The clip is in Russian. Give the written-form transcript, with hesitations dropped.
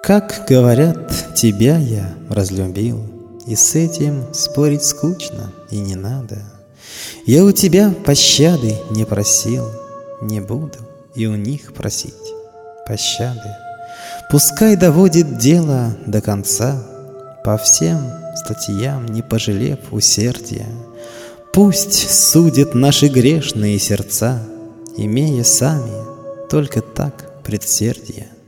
Как говорят, тебя я разлюбил, и с этим спорить скучно и не надо. Я у тебя пощады не просил, не буду и у них просить пощады. Пускай доводит дело до конца, по всем статьям не пожалев усердия. Пусть судят наши грешные сердца, имея сами только так предсердия.